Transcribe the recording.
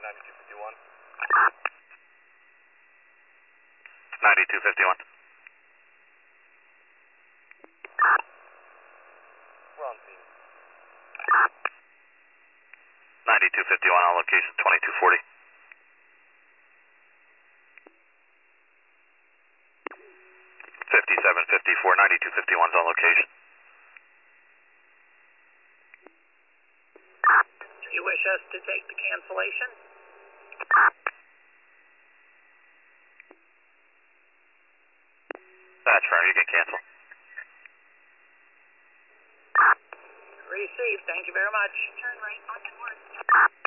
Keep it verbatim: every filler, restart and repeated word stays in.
ninety-two fifty-one. ninety-two fifty-one. We're on scene. ninety-two fifty-one on location, twenty-two forty. fifty-seven fifty-four, ninety-two fifty-one's on location. Do you wish us to take the cancellation? That's firm, you can cancel. Received, thank you very much. Turn right onto North.